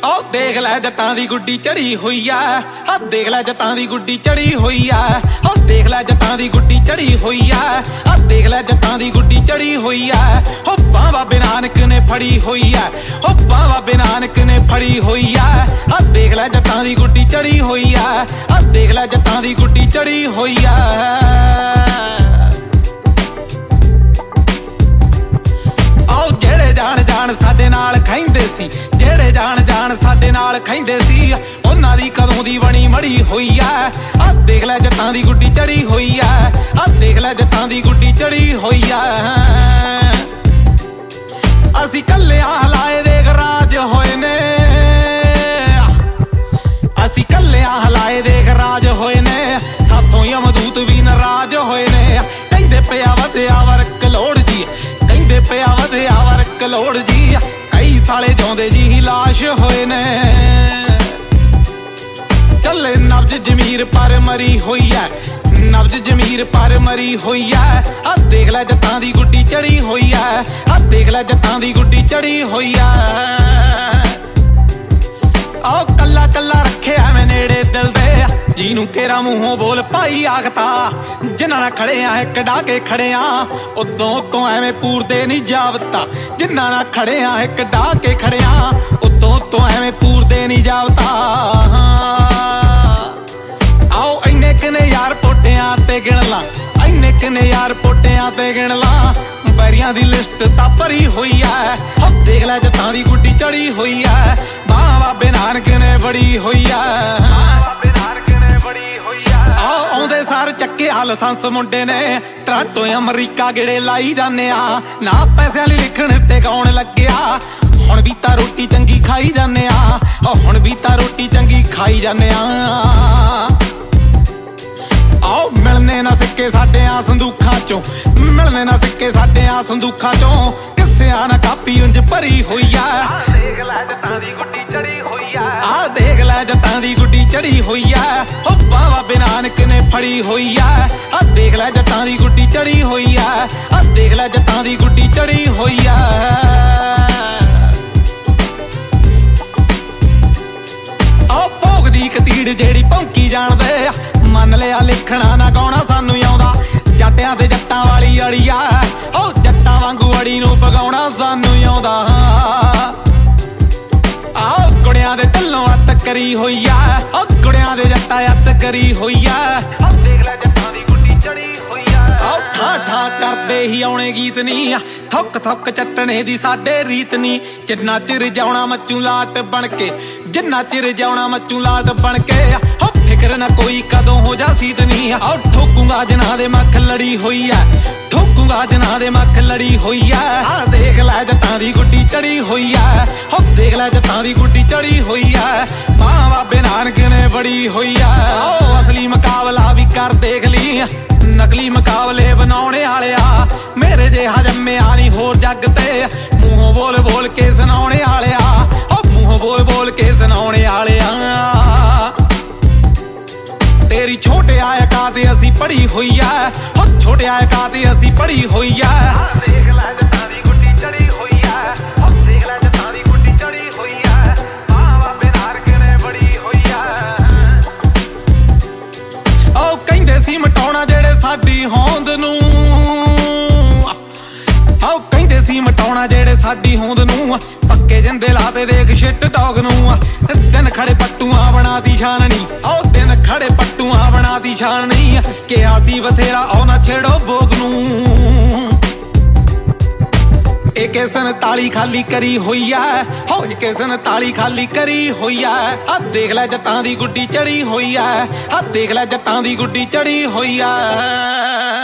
ओ देख लै जट्टां दी गुड्डी चढ़ी हुई है, ओ देख लै जट्टां दी गुड्डी चढ़ी हुई है, ओ देख लै जट्टां दी गुड्डी चढ़ी हुई है, ओ देख लै जट्टां दी गुड्डी चढ़ी हुई है। ओ बाबा नानक ने फड़ी हुई है, ओ बाबा नानक ने फड़ी हुई है। ओ देख लै जट्टां दी गुड्डी चढ़ी हुई है, ओ देख लै जट्टां दी गुड्डी चढ़ी हुई है। जान साडे नाल खैंदे सी, जेड़े जान साडे नाल खैंदे सी, उन्हां दी कदों दी बनी मड़ी हुई है। आ देख लै जट्टां दी गुड्डी चढ़ी हुई है, आ देख लै जट्टां दी गुड्डी चढ़ी हुई है। असी कल्लियां हलाए देख राज होए ने, असी कल्लियां हलाए देख राज होए ने, साथों यमदूत भी नाराज होए ने। कहंदे पिया वधिया वर्क लोड़ जी, कहंदे पिया वधिया वर्क लोड़ जी, कई साले जिउंदे जी ही लाश होए ने। चले नब्ज जमीर पर मरी हुई है, नब्ज जमीर पर मरी हुई है। आ देख लै जट्टां दी गुड्डी चढ़ी हुई है, आ देख लै जट्टां दी गुड्डी चढ़ी हुई है। आओ कल्ला कल्ला रखे मैं नेड़े दिल दे, जीनू केरा मूहों बोल पाई आखता, जिन्हां नाल खड़े आ एक डाके खड़े आ, उतों उतों एवें पूरदे नहीं जावता। जिन्हां नाल खड़े आ एक डाके खड़े आ, उतों उतों एवें पूरदे नहीं जावता। आओ इन्ने किने यार पोटियां ते गिण ला, इन्ने किने यार पोटियां ते गिण ला, बैरियां दी लिस्ट तां भरी हुई है। हो देख लै जट्टां दी गुड्डी चढ़ी हुई है, बाबे नानक ने बड़ी हुई है। आओ आउंदे सार चक्के लाइसैंस मुंडे ने, टोरंटो अमरीका गेड़े लाई जाने आ, ना पैसे वाली लिखण ते गाउण लग्गिया। हुण भी तां रोटी चंगी खाई जाने आ, हुण भी तां रोटी चंगी खाई जाने आ। आओ मिलने ना सिक्के साडे आ संदूखां चों, मिलने ना सिक्के साडे आ संदूखां चों, किस्सियां ना कापी उंज भरी हुई है। देख लै जट्टां दी गुड्डी चढ़ी हुई है, आ देख लै जट्टां दी गुड्डी चढ़ी हुई है। ओ बाबा नानक ने फड़ी हुई है, आ देख लै जट्टां दी गुड्डी चढ़ी हुई है, आ देख लै जट्टां दी गुड्डी चढ़ी हुई है। ओ भोग दी कतीड़ जेड़ी भौंकी जाण दे, मन लिया लिखना ना गाउणा सानू आउंदा, जट्टियां ते जट्टां वाली अड़ी आ, ओ जट्टां वांगू अड़ी नूं पगाउणा सानू आउंदा। आओ कुड़ियां दे ढिल्लों अत करी हुई है, ओ कुड़ियां दे जट्टां अत करी हुई है। ओ देख लै जट्टां दी गुड्डी चढ़ी हुई है। आओ ठा ठा करदे ही आउणे गीत नी, थुक थुक चट्टने दी साडे रीत नी, जिन्ना चिर जाउणा मच्चू लाट बण के, जिन्ना चिर जाउणा मच्चू लाट बण के। हो फिक्र ना कोई कदों हो जा सीत नी, आओ ठोकूंगा जिन्हां दे मख लड़ी हुई है, ठोकूंगा जिन्हां दे मख लड़ी हुई है। आ देख लै जट्टां दी गुड्डी चढ़ी हुई है, हो देख लै जट्टां दी गुड्डी चढ़ी हुई है, बाबे नानक ने बड़ी हुई है। ओ असली मुकाबला भी कर देख ली, नकली मुकाबले बनाने आले आ, मेरे जिहा जम्मिया नहीं होर जग ते, मूहों बोल बोल के सुनाने आले आ, ओ मूहों बोल बोल के सुनाने आले आ। तेरी छोटे आया काते असी पड़ी हुई है, ओ छोटे आया काते असी पड़ी हुई है। देख लै जट्टां दी गुड्डी चढ़ी हुई है, ओ देख लै जट्टां दी गुड्डी चढ़ी हुई है, बाबे नानक ने बड़ी हुई है। ओ कहंदे सी मटाउणा जेड़े साडी होंद नूं, आओ कहंदे सी मटाउणा जेड़े साडी होंद नूं, पक्के जिंदे लाते देख शिट डॉग नूं। दिन खड़े पट्टूआं बनाती छाननी, आओ दिन खड़े पट्टूआं बनाती छाननी, कि आसी बथेरा आओ ना छेड़ो बोग नूं। एक सन ताली खाली करी हुई है, हो एक सन ताली खाली करी हुई है। आ देख लै जट्टां दी गुड्डी चढ़ी हुई है, आ देख लै जट्टां दी गुड्डी चढ़ी हुई है।